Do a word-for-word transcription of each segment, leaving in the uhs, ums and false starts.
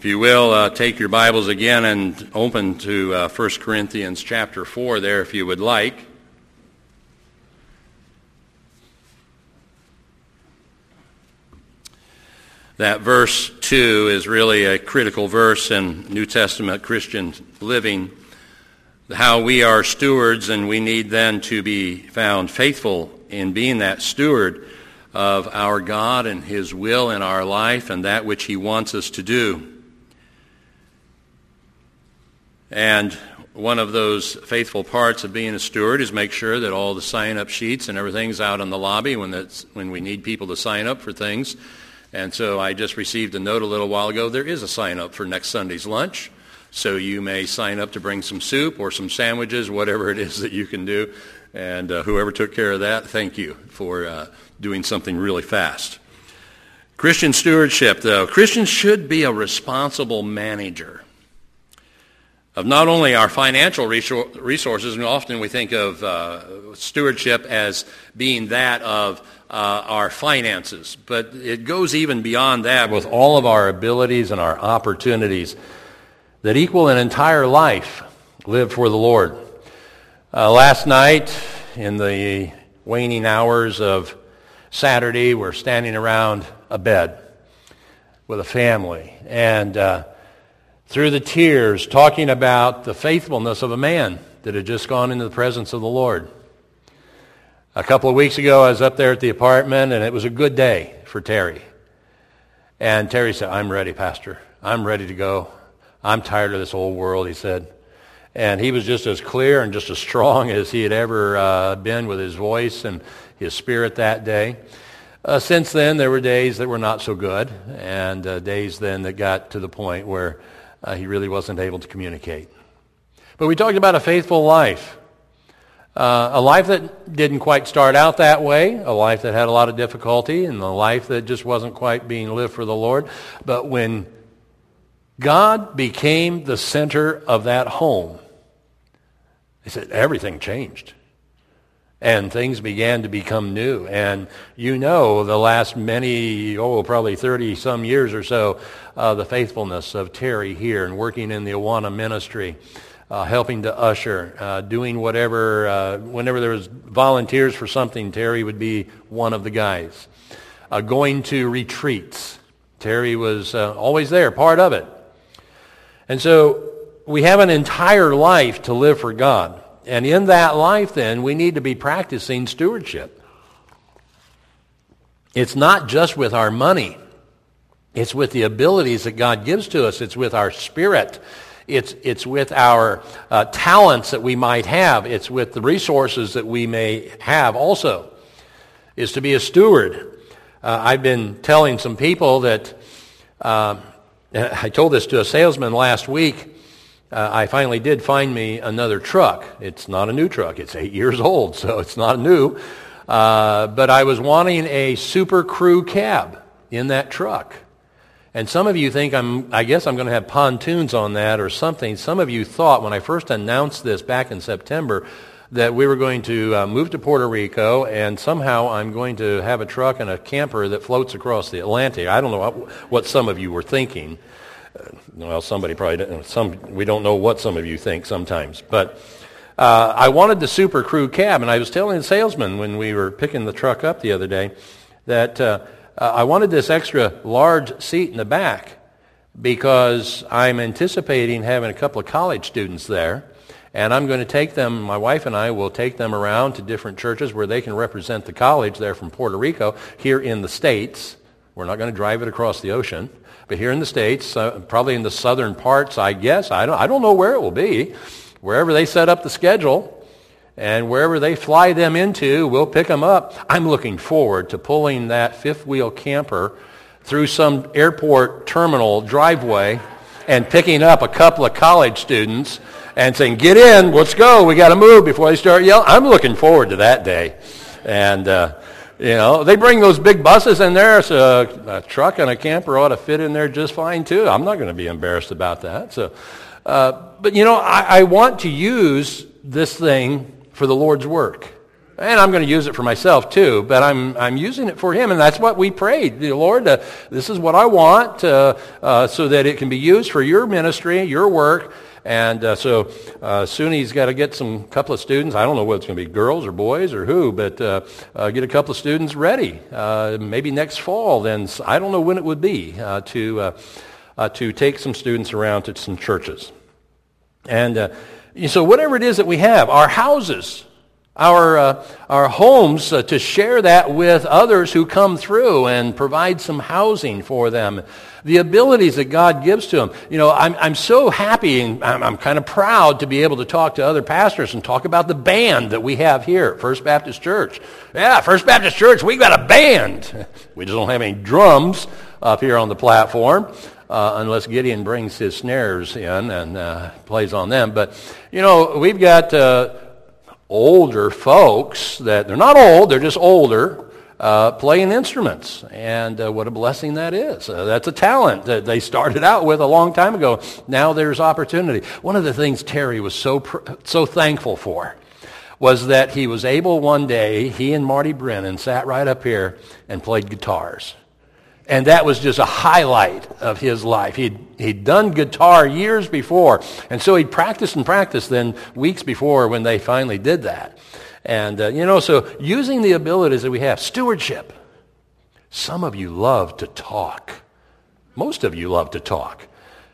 If you will, uh, take your Bibles again and open to uh, First Corinthians chapter four there if you would like. That verse two is really a critical verse in New Testament Christian living, how we are stewards and we need then to be found faithful in being that steward of our God and His will in our life and that which He wants us to do. And one of those faithful parts of being a steward is make sure that all the sign-up sheets and everything's out in the lobby when that's when we need people to sign up for things. And so I just received a note a little while ago. There is a sign-up for next Sunday's lunch. So you may sign up to bring some soup or some sandwiches, whatever it is that you can do. And uh, whoever took care of that, thank you for uh, doing something really fast. Christian stewardship, though. Christians should be a responsible manager of not only our financial resources, and often we think of uh, stewardship as being that of uh, our finances, but it goes even beyond that with all of our abilities and our opportunities that equal an entire life lived for the Lord. Uh, last night, in the waning hours of Saturday, we're standing around a bed with a family, and uh, through the tears, talking about the faithfulness of a man that had just gone into the presence of the Lord. A couple of weeks ago, I was up there at the apartment, and it was a good day for Terry. And Terry said, "I'm ready, Pastor. I'm ready to go. I'm tired of this old world," he said. And he was just as clear and just as strong as he had ever uh, been with his voice and his spirit that day. Uh, since then, there were days that were not so good, and uh, days then that got to the point where Uh, he really wasn't able to communicate. But we talked about a faithful life. Uh, a life that didn't quite start out that way, a life that had a lot of difficulty, and a life that just wasn't quite being lived for the Lord. But when God became the center of that home, he said everything changed. And things began to become new. And you know the last many, oh, probably thirty-some years or so, uh, the faithfulness of Terry here and working in the Awana ministry, uh, helping to usher, uh, doing whatever, uh, whenever there was volunteers for something, Terry would be one of the guys. Uh, going to retreats, Terry was uh, always there, part of it. And so we have an entire life to live for God. And in that life, then, we need to be practicing stewardship. It's not just with our money. It's with the abilities that God gives to us. It's with our spirit. It's, it's with our uh, talents that we might have. It's with the resources that we may have also, is to be a steward. Uh, I've been telling some people that, uh, I told this to a salesman last week, Uh, I finally did find me another truck. It's not a new truck. It's eight years old, so it's not new. Uh, but I was wanting a Super Crew cab in that truck. And some of you think I'm, I guess I'm going to have pontoons on that or something. Some of you thought when I first announced this back in September that we were going to uh, move to Puerto Rico and somehow I'm going to have a truck and a camper that floats across the Atlantic. I don't know what, what some of you were thinking. Uh, well, somebody probably didn't. Some we don't know what some of you think sometimes, but uh, I wanted the Super Crew cab, and I was telling the salesman when we were picking the truck up the other day that uh, uh, I wanted this extra large seat in the back because I'm anticipating having a couple of college students there, and I'm going to take them. My wife and I will take them around to different churches where they can represent the college there from Puerto Rico here in the States. We're not going to drive it across the ocean. But here in the States, uh, probably in the southern parts, I guess, I don't, I don't know where it will be. Wherever they set up the schedule and wherever they fly them into, we'll pick them up. I'm looking forward to pulling that fifth-wheel camper through some airport terminal driveway and picking up a couple of college students and saying, "Get in, let's go, we got to move," before they start yelling. I'm looking forward to that day. And uh You know, they bring those big buses in there, so a truck and a camper ought to fit in there just fine, too. I'm not going to be embarrassed about that. So, uh, but, you know, I, I want to use this thing for the Lord's work. And I'm going to use it for myself too, but I'm I'm using it for him, and that's what we prayed. Lord, uh, this is what I want uh, uh, so that it can be used for your ministry, your work. And uh, so uh, soon he's got to get some couple of students. I don't know whether it's going to be girls or boys or who, but uh, uh, get a couple of students ready. Uh, maybe next fall. Then I don't know when it would be uh, to uh, uh, to take some students around to some churches. And uh, so whatever it is that we have, our houses, our uh, our homes, uh, to share that with others who come through and provide some housing for them. The abilities that God gives to them. You know, I'm I'm so happy and I'm, I'm kind of proud to be able to talk to other pastors and talk about the band that we have here at First Baptist Church. Yeah, First Baptist Church, we got a band. We just don't have any drums up here on the platform. Uh, unless Gideon brings his snares in and uh, plays on them. But, you know, we've got uh, older folks that, they're not old, they're just older, uh, playing instruments. And uh, what a blessing that is. Uh, that's a talent that they started out with a long time ago. Now there's opportunity. One of the things Terry was so pr- so thankful for was that he was able one day, he and Marty Brennan sat right up here and played guitars. And that was just a highlight of his life. He'd, he'd done guitar years before, and so he'd practiced and practiced then weeks before when they finally did that. And, uh, you know, so using the abilities that we have, stewardship. Some of you love to talk. Most of you love to talk.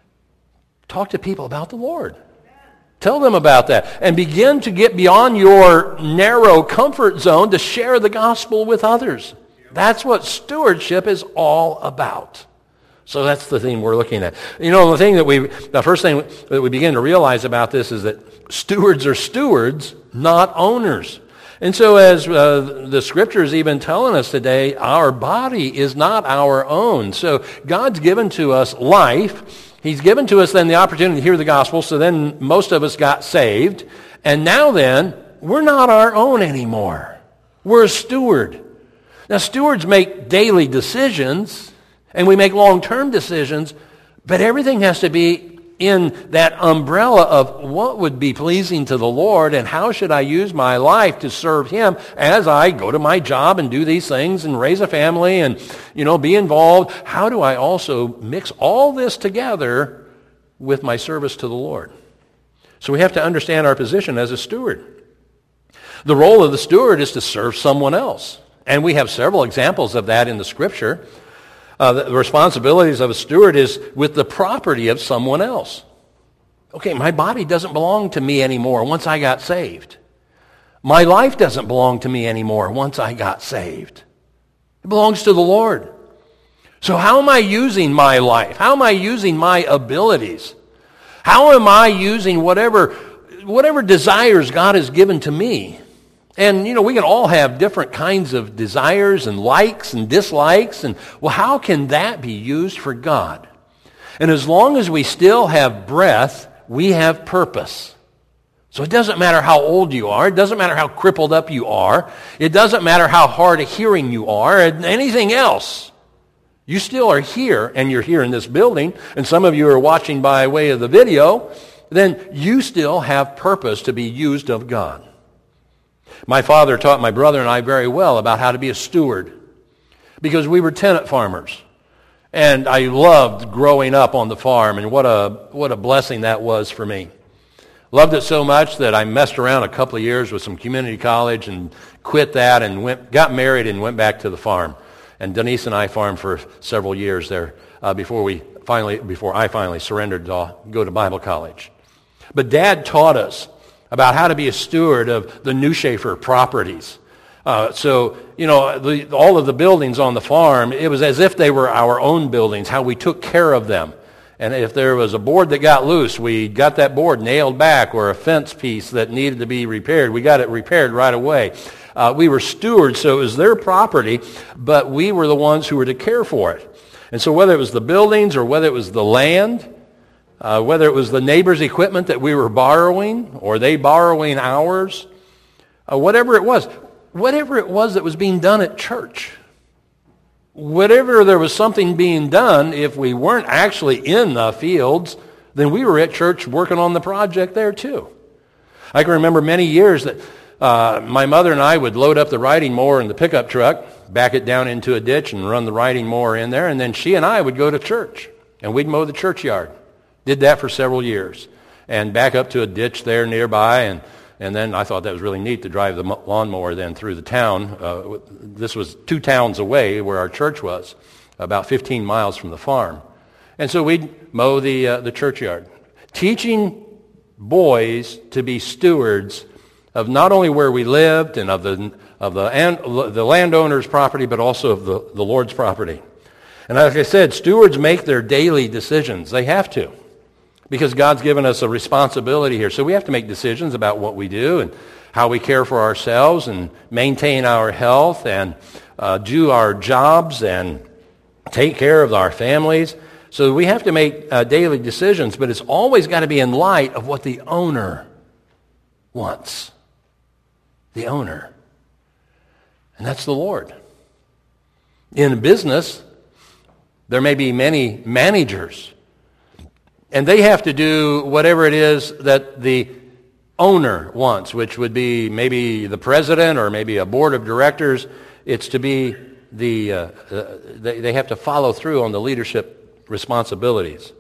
Talk to people about the Lord. Tell them about that. And begin to get beyond your narrow comfort zone to share the gospel with others. That's what stewardship is all about. So that's the thing we're looking at. You know, the thing that we, the first thing that we begin to realize about this is that stewards are stewards, not owners. And so as uh, the scripture is even telling us today, our body is not our own. So God's given to us life. He's given to us then the opportunity to hear the gospel. So then most of us got saved. And now then, we're not our own anymore. We're a steward. Now, stewards make daily decisions, and we make long-term decisions, but everything has to be in that umbrella of what would be pleasing to the Lord and how should I use my life to serve Him as I go to my job and do these things and raise a family and, you know, be involved. How do I also mix all this together with my service to the Lord? So we have to understand our position as a steward. The role of the steward is to serve someone else. And we have several examples of that in the Scripture. Uh, the responsibilities of a steward is with the property of someone else. Okay, my body doesn't belong to me anymore once I got saved. My life doesn't belong to me anymore once I got saved. It belongs to the Lord. So how am I using my life? How am I using my abilities? How am I using whatever, whatever desires God has given to me? And, you know, we can all have different kinds of desires and likes and dislikes. And, well, how can that be used for God? And as long as we still have breath, we have purpose. So it doesn't matter how old you are. It doesn't matter how crippled up you are. It doesn't matter how hard of hearing you are and anything else. You still are here, and you're here in this building, and some of you are watching by way of the video, then you still have purpose to be used of God. My father taught my brother and I very well about how to be a steward because we were tenant farmers. And I loved growing up on the farm, and what a what a blessing that was for me. Loved it so much that I messed around a couple of years with some community college and quit that and went got married and went back to the farm. And Denise and I farmed for several years there uh, before we finally before I finally surrendered to go to Bible college. But Dad taught us about how to be a steward of the Newshafer properties. Uh, so, you know, the, all of the buildings on the farm, it was as if they were our own buildings, how we took care of them. And if there was a board that got loose, we got that board nailed back, or a fence piece that needed to be repaired, we got it repaired right away. Uh, we were stewards, so it was their property, but we were the ones who were to care for it. And so whether it was the buildings or whether it was the land, Uh, whether it was the neighbor's equipment that we were borrowing or they borrowing ours, uh, whatever it was, whatever it was that was being done at church, whatever there was something being done, if we weren't actually in the fields, then we were at church working on the project there too. I can remember many years that uh, my mother and I would load up the riding mower in the pickup truck, back it down into a ditch and run the riding mower in there, and then she and I would go to church, and we'd mow the churchyard. Did that for several years, and back up to a ditch there nearby, and, and then I thought that was really neat to drive the lawnmower then through the town. Uh, this was two towns away where our church was, about fifteen miles from the farm. And so we'd mow the, uh, the churchyard, teaching boys to be stewards of not only where we lived and of the of the, and, the landowner's property, but also of the, the Lord's property. And like I said, stewards make their daily decisions. They have to, because God's given us a responsibility here. So we have to make decisions about what we do and how we care for ourselves and maintain our health and uh, do our jobs and take care of our families. So we have to make uh, daily decisions, but it's always got to be in light of what the owner wants. The owner. And that's the Lord. In business, there may be many managers, and they have to do whatever it is that the owner wants, which would be maybe the president or maybe a board of directors. It's to be the, uh, uh, they, they have to follow through on the leadership responsibilities.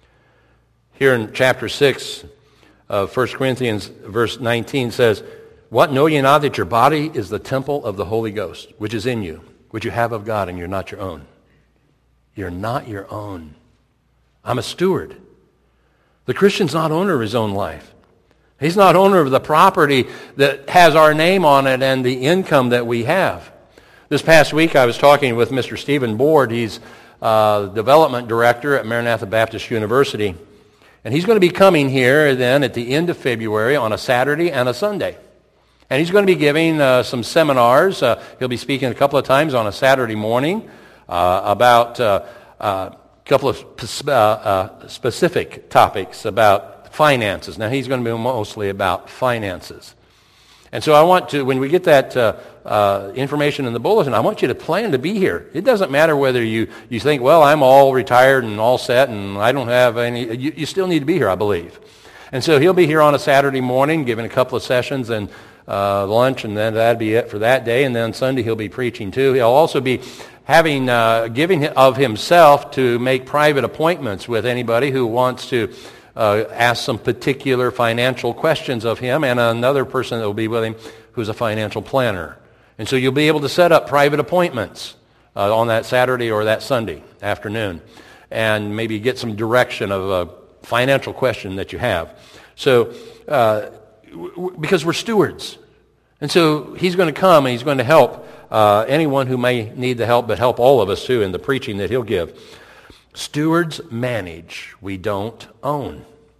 Here in chapter six of First Corinthians, verse nineteen says, "What, know ye not that your body is the temple of the Holy Ghost, which is in you, which you have of God, and you're not your own?" You're not your own. I'm a steward. The Christian's not owner of his own life. He's not owner of the property that has our name on it and the income that we have. This past week I was talking with Mister Stephen Board. He's uh, development director at Maranatha Baptist University. And he's going to be coming here then at the end of February on a Saturday and a Sunday. And he's going to be giving uh, some seminars. Uh, he'll be speaking a couple of times on a Saturday morning uh, about uh, uh, a couple of uh, uh, specific topics about finances. Now, he's going to be mostly about finances. And so I want to, when we get that uh, uh, information in the bulletin, I want you to plan to be here. It doesn't matter whether you, you think, well, I'm all retired and all set and I don't have any, you, you still need to be here, I believe. And so he'll be here on a Saturday morning giving a couple of sessions and uh, lunch, and then that'd be it for that day. And then Sunday he'll be preaching too. He'll also be having, uh, giving of himself to make private appointments with anybody who wants to Uh, ask some particular financial questions of him, and another person that will be with him who's a financial planner. And so you'll be able to set up private appointments uh, on that Saturday or that Sunday afternoon and maybe get some direction of a financial question that you have. So, uh, w- because we're stewards. And so he's going to come and he's going to help uh, anyone who may need the help, but help all of us too in the preaching that he'll give. Stewards manage, we don't own.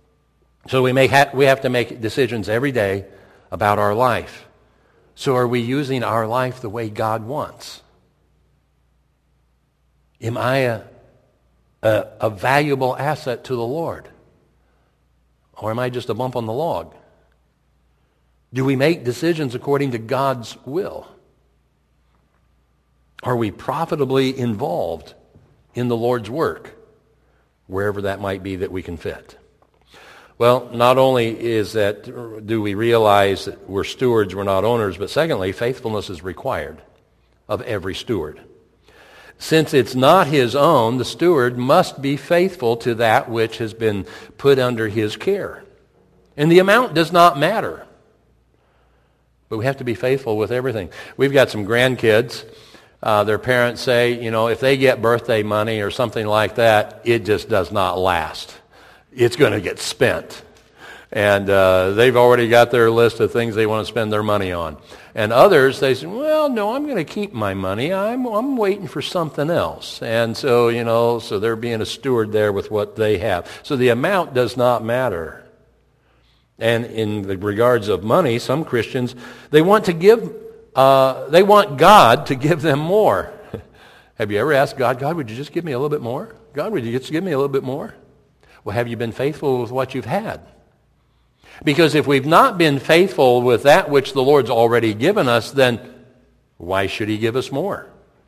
So we make ha- we have to make decisions every day about our life. So are we using our life the way God wants? Am I a, a, a valuable asset to the Lord? Or am I just a bump on the log? Do we make decisions according to God's will? Are we profitably involved in the Lord's work, wherever that might be that we can fit? Well, not only is that, do we realize that we're stewards, we're not owners, but secondly, faithfulness is required of every steward. Since it's not his own, the steward must be faithful to that which has been put under his care. And the amount does not matter. But we have to be faithful with everything. We've got some grandkids. Uh, their parents say, you know, if they get birthday money or something like that, it just does not last. It's going to get spent. And uh, they've already got their list of things they want to spend their money on. And others, they say, well, no, I'm going to keep my money. I'm, I'm waiting for something else. And so, you know, so they're being a steward there with what they have. So the amount does not matter. And in the regards of money, some Christians, they want to give Uh, they want God to give them more. Have you ever asked God, God, would you just give me a little bit more? God, would you just give me a little bit more? Well, have you been faithful with what you've had? Because if we've not been faithful with that which the Lord's already given us, then why should he give us more?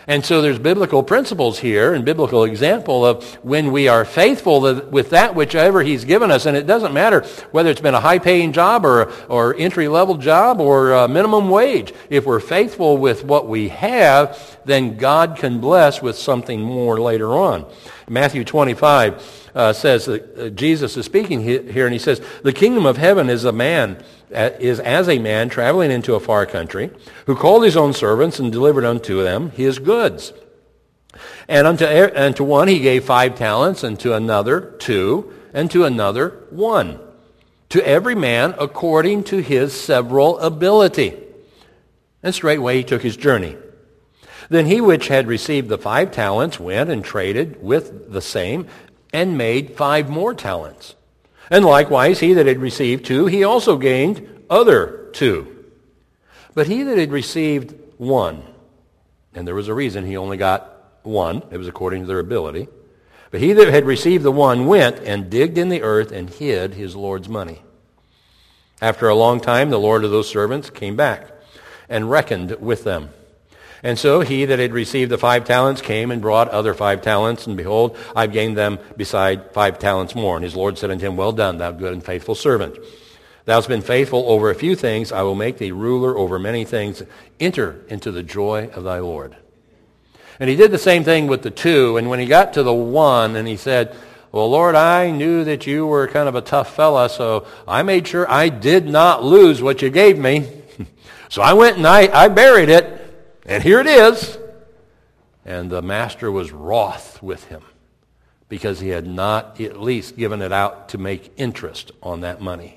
And so there's biblical principles here and biblical example of when we are faithful with that whichever he's given us. And it doesn't matter whether it's been a high-paying job or, or entry-level job or a minimum wage. If we're faithful with what we have, then God can bless with something more later on. Matthew twenty-five uh, says that uh, Jesus is speaking here, and he says, "The kingdom of heaven is a man, is as a man traveling into a far country, who called his own servants and delivered unto them his goods. And unto, and to one he gave five talents, and to another two, and to another one. To every man according to his several ability. And straightway he took his journey. Then he which had received the five talents went and traded with the same, and made five more talents. And likewise he that had received two, he also gained other two. But he that had received one," and there was a reason he only got one, it was according to their ability, "but he that had received the one went and digged in the earth and hid his Lord's money. After a long time the Lord of those servants came back and reckoned with them. And so he that had received the five talents came and brought other five talents, and behold, I've gained them beside five talents more. And his Lord said unto him, Well done, thou good and faithful servant. Thou hast been faithful over a few things, I will make thee ruler over many things. Enter into the joy of thy Lord." And he did the same thing with the two, and when he got to the one, and he said, "Well, Lord, I knew that you were kind of a tough fella, so I made sure I did not lose what you gave me. So I went and I, I buried it. And here it is." And the master was wroth with him because he had not at least given it out to make interest on that money.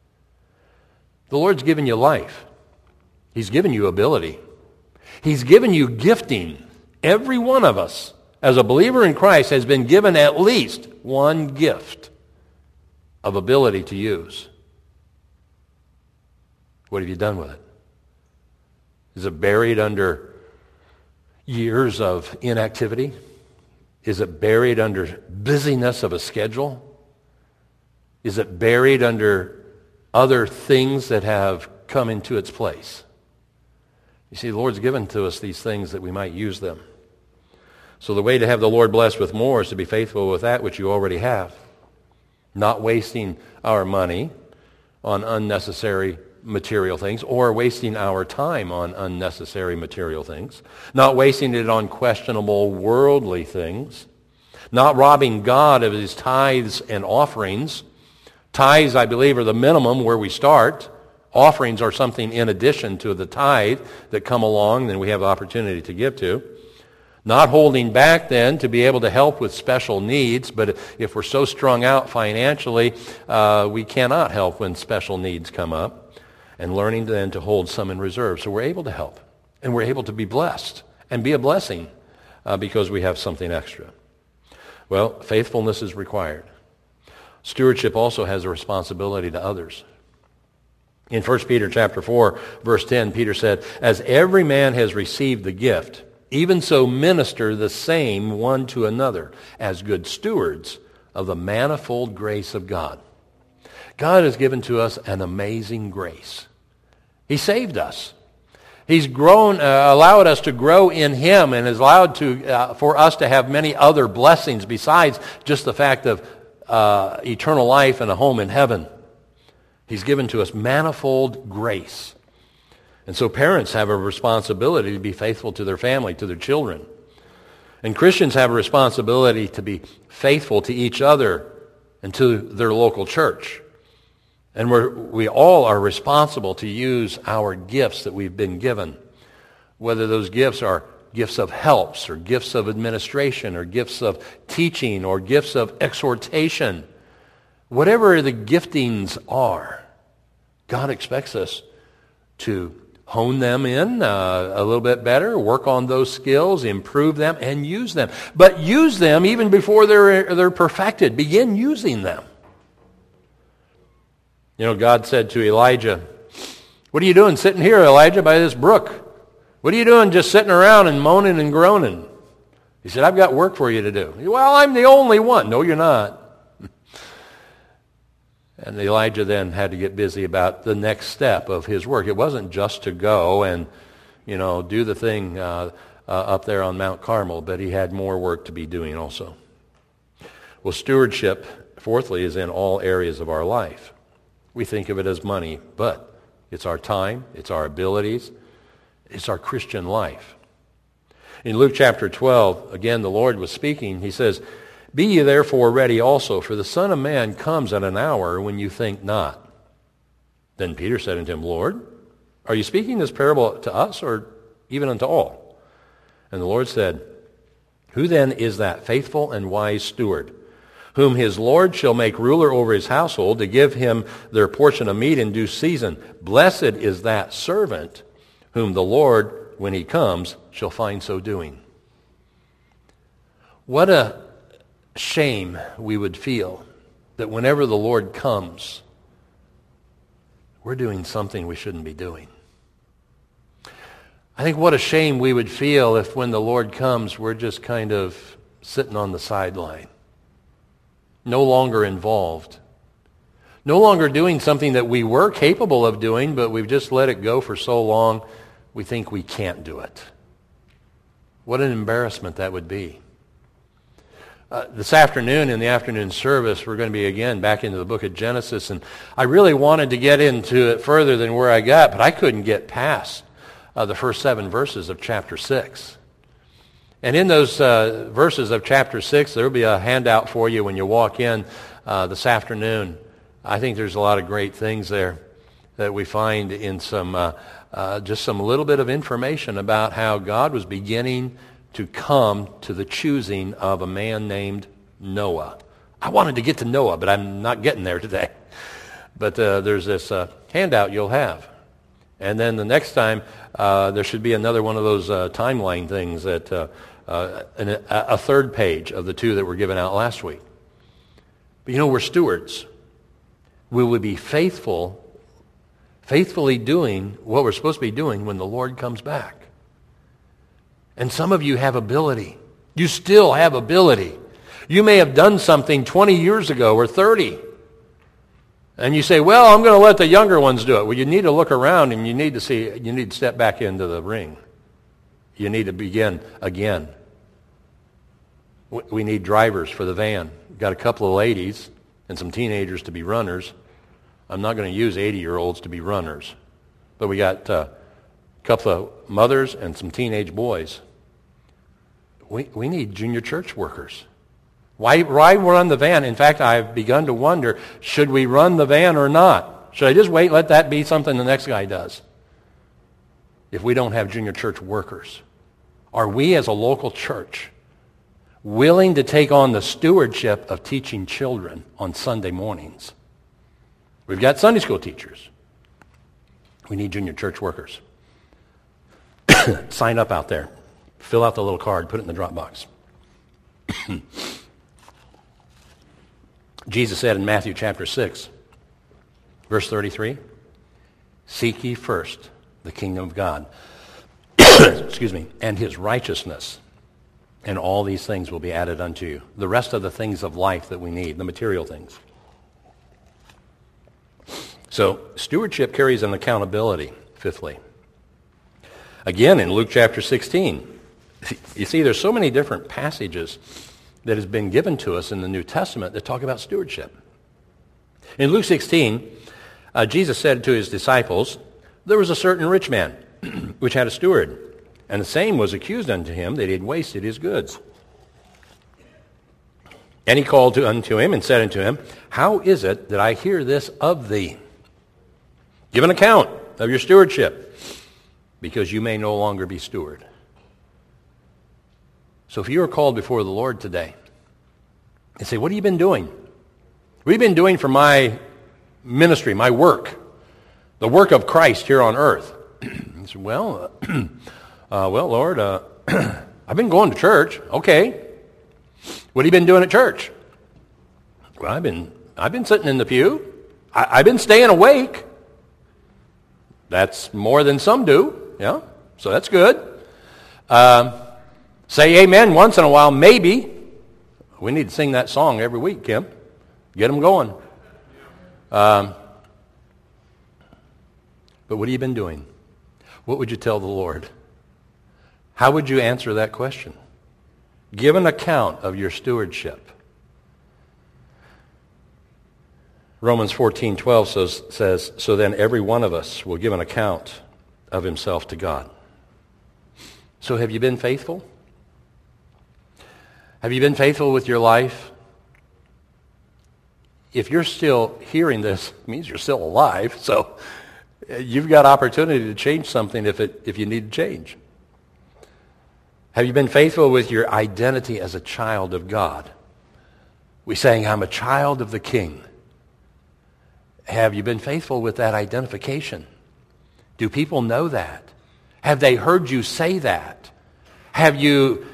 The Lord's given you life. He's given you ability. He's given you gifting. Every one of us, as a believer in Christ, has been given at least one gift of ability to use. What have you done with it? Is it buried under years of inactivity? Is it buried under busyness of a schedule? Is it buried under other things that have come into its place? You see, the Lord's given to us these things that we might use them. So the way to have the Lord blessed with more is to be faithful with that which you already have. Not wasting our money on unnecessary material things, or wasting our time on unnecessary material things, not wasting it on questionable worldly things, not robbing God of his tithes and offerings. Tithes, I believe, are the minimum where we start. Offerings are something in addition to the tithe that come along and we have the opportunity to give to. Not holding back then to be able to help with special needs, but if we're so strung out financially, uh, we cannot help when special needs come up. And learning then to hold some in reserve. So we're able to help. And we're able to be blessed and be a blessing uh, because we have something extra. Well, faithfulness is required. Stewardship also has a responsibility to others. In First Peter chapter four, verse ten, Peter said, "As every man has received the gift, even so minister the same one to another, as good stewards of the manifold grace of God." God has given to us an amazing grace. He saved us. He's grown, uh, allowed us to grow in Him, and has allowed to uh, for us to have many other blessings besides just the fact of uh, eternal life and a home in heaven. He's given to us manifold grace. And so parents have a responsibility to be faithful to their family, to their children. And Christians have a responsibility to be faithful to each other and to their local church. And we're, we all are responsible to use our gifts that we've been given, whether those gifts are gifts of helps or gifts of administration or gifts of teaching or gifts of exhortation. Whatever the giftings are, God expects us to hone them in uh, a little bit better, work on those skills, improve them, and use them. But use them even before they're, they're perfected. Begin using them. You know, God said to Elijah, "What are you doing sitting here, Elijah, by this brook? What are you doing just sitting around and moaning and groaning?" He said, "I've got work for you to do." "Well, I'm the only one." "No, you're not." And Elijah then had to get busy about the next step of his work. It wasn't just to go and, you know, do the thing uh, uh, up there on Mount Carmel, but he had more work to be doing also. Well, stewardship, fourthly, is in all areas of our life. We think of it as money, but it's our time, it's our abilities, it's our Christian life. In Luke chapter twelve, again, the Lord was speaking. He says, "Be ye therefore ready also, for the Son of Man comes at an hour when you think not." Then Peter said unto him, "Lord, are you speaking this parable to us, or even unto all?" And the Lord said, "Who then is that faithful and wise steward, whom his Lord shall make ruler over his household, to give him their portion of meat in due season? Blessed is that servant whom the Lord, when he comes, shall find so doing." What a shame we would feel that whenever the Lord comes, we're doing something we shouldn't be doing. I think what a shame we would feel if when the Lord comes, we're just kind of sitting on the sideline, no longer involved, no longer doing something that we were capable of doing, but we've just let it go for so long, we think we can't do it. What an embarrassment that would be. Uh, this afternoon, in the afternoon service, we're going to be again back into the book of Genesis, and I really wanted to get into it further than where I got, but I couldn't get past uh, the first seven verses of chapter six. And in those uh, verses of chapter six, there will be a handout for you when you walk in uh, this afternoon. I think there's a lot of great things there that we find in some, uh, uh, just some little bit of information about how God was beginning to come to the choosing of a man named Noah. I wanted to get to Noah, but I'm not getting there today. But uh, there's this uh, handout you'll have. And then the next time, uh, there should be another one of those uh, timeline things, that uh, uh, an, a, a third page of the two that were given out last week. But you know, we're stewards. We will be faithful, faithfully doing what we're supposed to be doing when the Lord comes back. And some of you have ability. You still have ability. You may have done something twenty years ago or thirty. And you say, well, I'm going to let the younger ones do it. Well, you need to look around and you need to see, you need to step back into the ring. You need to begin again. We need drivers for the van. We've got a couple of ladies and some teenagers to be runners. I'm not going to use eighty-year-olds to be runners. But we got uh, a couple of mothers and some teenage boys. We, we need junior church workers. Why, why run the van? In fact, I've begun to wonder, should we run the van or not? Should I just wait and let that be something the next guy does? If we don't have junior church workers. Are we as a local church willing to take on the stewardship of teaching children on Sunday mornings? We've got Sunday school teachers. We need junior church workers. Sign up out there. Fill out the little card. Put it in the drop box. Jesus said in Matthew chapter six, verse thirty-three, "Seek ye first the kingdom of God," excuse me, "and his righteousness, and all these things will be added unto you." The rest of the things of life that we need, the material things. So, stewardship carries an accountability, fifthly. Again, in Luke chapter sixteen, you see there's so many different passages that has been given to us in the New Testament that talk about stewardship. In Luke sixteen, uh, Jesus said to his disciples, "There was a certain rich man, which had a steward, and the same was accused unto him that he had wasted his goods. And he called to, unto him and said unto him, How is it that I hear this of thee? Give an account of your stewardship, because you may no longer be steward." So if you are called before the Lord today, and say, "What have you been doing? What have you been doing for my ministry, my work, the work of Christ here on earth?" He said, well, uh, uh, well, Lord, uh, I've been going to church. Okay. What have you been doing at church? Well, I've been, I've been sitting in the pew. I, I've been staying awake. That's more than some do. Yeah, so that's good. Um, say amen once in a while, maybe. We need to sing that song every week, Kim. Get them going. Um, but what have you been doing? What would you tell the Lord? How would you answer that question? Give an account of your stewardship. Romans fourteen twelve says, says, so then every one of us will give an account of himself to God. So have you been faithful? Have you been faithful with your life? If you're still hearing this, it means you're still alive, so you've got opportunity to change something if it if you need to change. Have you been faithful with your identity as a child of God? We sang, I'm a child of the King. Have you been faithful with that identification? Do people know that? Have they heard you say that? Have you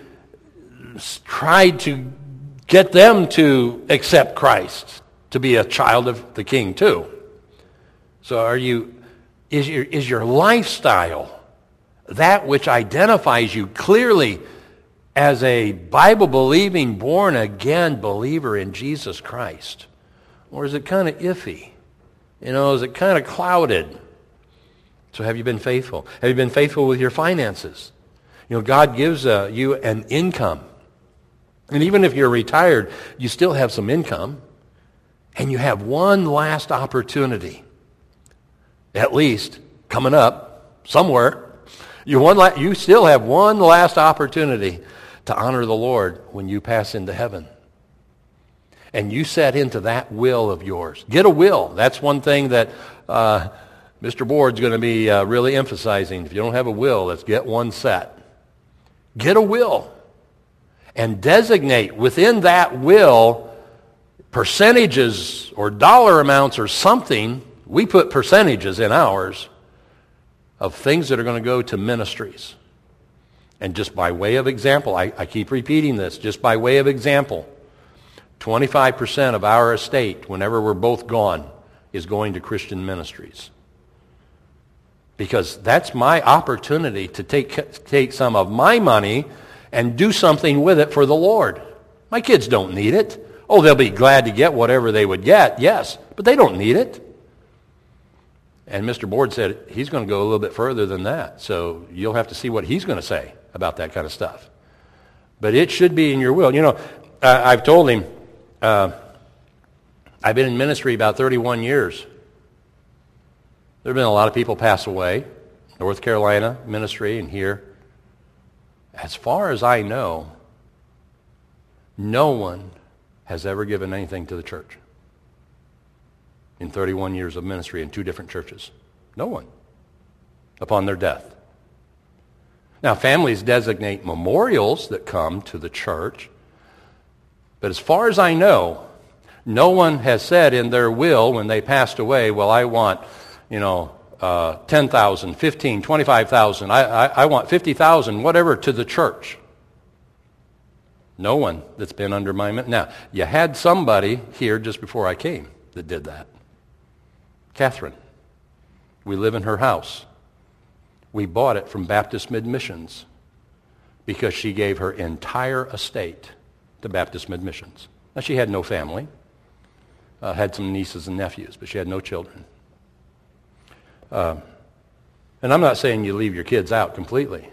tried to get them to accept Christ, to be a child of the King too? So are you, is your, is your lifestyle that which identifies you clearly as a Bible-believing, born-again believer in Jesus Christ? Or is it kind of iffy? You know, is it kind of clouded? So have you been faithful? Have you been faithful with your finances? You know, God gives uh, you an income. And even if you're retired, you still have some income. And you have one last opportunity, at least, coming up somewhere. You, one la- you still have one last opportunity to honor the Lord when you pass into heaven. And you set into that will of yours. Get a will. That's one thing that uh, Mister Board's going to be uh, really emphasizing. If you don't have a will, let's get one set. Get a will. And designate within that will percentages or dollar amounts or something. We put percentages in ours of things that are going to go to ministries. And just by way of example, I, I keep repeating this, just by way of example, twenty-five percent of our estate, whenever we're both gone, is going to Christian ministries. Because that's my opportunity to take, take some of my money and do something with it for the Lord. My kids don't need it. Oh, they'll be glad to get whatever they would get, yes, but they don't need it. And Mister Board said he's going to go a little bit further than that. So you'll have to see what he's going to say about that kind of stuff. But it should be in your will. You know, uh, I've told him, uh, I've been in ministry about thirty-one years. There have been a lot of people pass away, North Carolina ministry and here. As far as I know, no one has ever given anything to the church in thirty-one years of ministry in two different churches. No one. Upon their death. Now, families designate memorials that come to the church, but as far as I know, no one has said in their will when they passed away, well, I want, you know, uh, ten thousand, fifteen, twenty-five thousand, I, I, I want fifty thousand, whatever, to the church. No one that's been under my... Now, you had somebody here just before I came that did that. Catherine. We live in her house. We bought it from Baptist Mid-Missions because she gave her entire estate to Baptist Mid-Missions. Now, she had no family, uh, had some nieces and nephews, but she had no children. Uh, and I'm not saying you leave your kids out completely,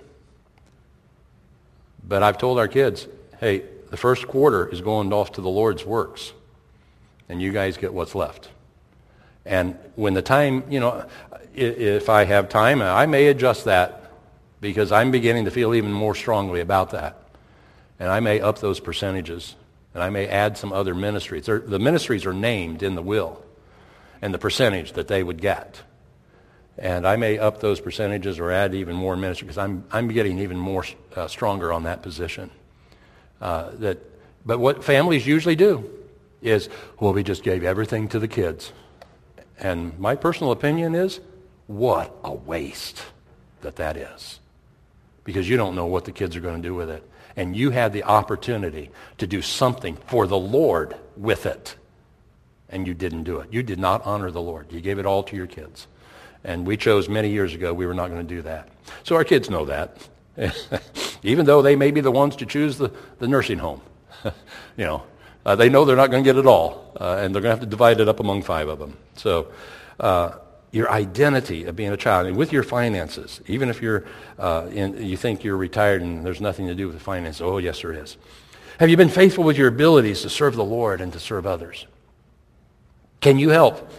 but I've told our kids, hey, the first quarter is going off to the Lord's works, and you guys get what's left. And when the time, you know, if I have time, I may adjust that because I'm beginning to feel even more strongly about that. And I may up those percentages, and I may add some other ministries. The ministries are named in the will and the percentage that they would get. And I may up those percentages or add even more ministry because I'm I'm getting even more uh, stronger on that position. Uh, that, but what families usually do is, well, we just gave everything to the kids. And my personal opinion is, what a waste that that is. Because you don't know what the kids are going to do with it. And you had the opportunity to do something for the Lord with it. And you didn't do it. You did not honor the Lord. You gave it all to your kids. And we chose many years ago we were not going to do that. So our kids know that. Even though they may be the ones to choose the, the nursing home. you know, uh, they know they're not going to get it all. Uh, and they're going to have to divide it up among five of them. So, uh, your identity of being a child, and with your finances, even if you're uh, in, you think you're retired and there's nothing to do with the finances. Oh, yes, there is. Have you been faithful with your abilities to serve the Lord and to serve others? Can you help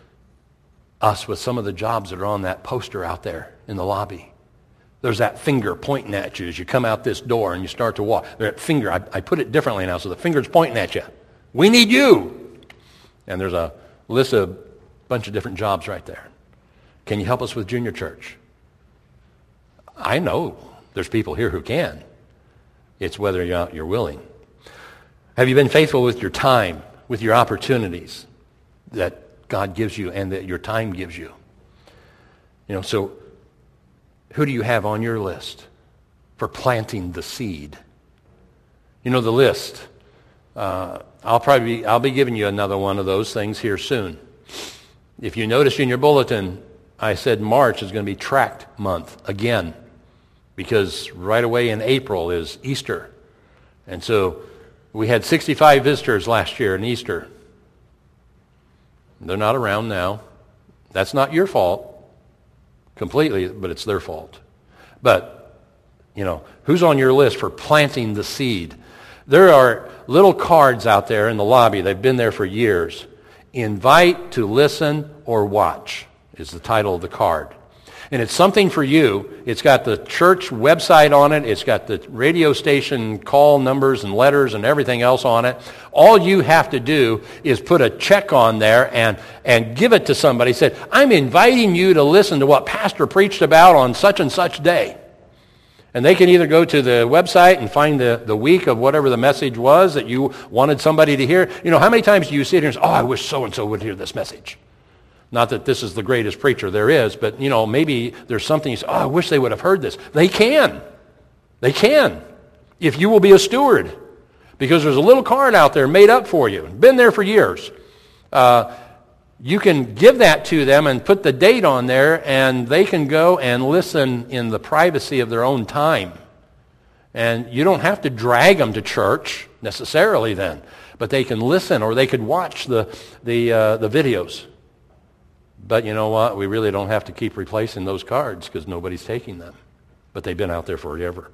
us with some of the jobs that are on that poster out there in the lobby? There's that finger pointing at you as you come out this door and you start to walk. That finger, I, I put it differently now, so the finger's pointing at you. We need you. And there's a list of a bunch of different jobs right there. Can you help us with junior church? I know there's people here who can. It's whether you're, you're willing. Have you been faithful with your time, with your opportunities that God gives you and that your time gives you? You know, so who do you have on your list for planting the seed? You know, the list. Uh, I'll probably be, I'll be giving you another one of those things here soon. If you notice in your bulletin, I said March is going to be tract month again, because right away in April is Easter. And so we had sixty-five visitors last year in Easter. They're not around now. That's not your fault completely, but it's their fault. But, you know, who's on your list for planting the seed? There are little cards out there in the lobby. They've been there for years. Invite to listen or watch is the title of the card. And it's something for you. It's got the church website on it. It's got the radio station call numbers and letters and everything else on it. All you have to do is put a check on there and, and give it to somebody. Say, I'm inviting you to listen to what Pastor preached about on such and such day. And they can either go to the website and find the, the week of whatever the message was that you wanted somebody to hear. You know, how many times do you sit here and say, oh, I wish so-and-so would hear this message? Not that this is the greatest preacher there is, but, you know, maybe there's something you say, oh, I wish they would have heard this. They can. They can. If you will be a steward. Because there's a little card out there made up for you. Been there for years. Uh, you can give that to them and put the date on there, and they can go and listen in the privacy of their own time. And you don't have to drag them to church necessarily then. But they can listen, or they could watch the, the, uh, the videos. But you know what? We really don't have to keep replacing those cards because nobody's taking them. But they've been out there forever.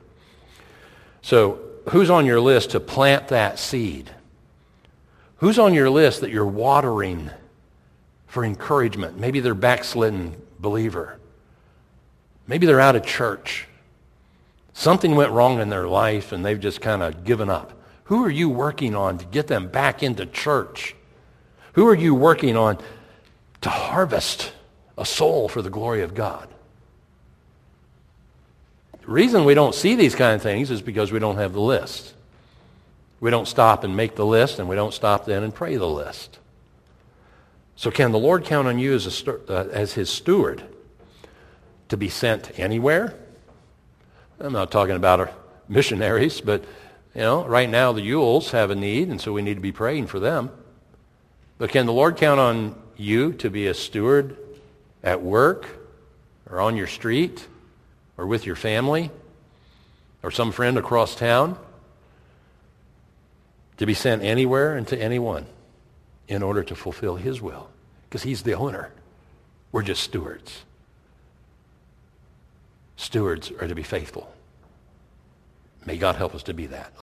So who's on your list to plant that seed? Who's on your list that you're watering for encouragement? Maybe they're a backslidden believer. Maybe they're out of church. Something went wrong in their life and they've just kind of given up. Who are you working on to get them back into church? Who are you working on to harvest a soul for the glory of God? The reason we don't see these kind of things is because we don't have the list. We don't stop and make the list, and we don't stop then and pray the list. So can the Lord count on you as, a stu- uh, as his steward to be sent anywhere? I'm not talking about our missionaries, but you know, right now the Yules have a need, and so we need to be praying for them. But can the Lord count on you to be a steward at work or on your street or with your family or some friend across town? To be sent anywhere and to anyone in order to fulfill his will, because he's the owner. We're just stewards. Stewards are to be faithful. May God help us to be that.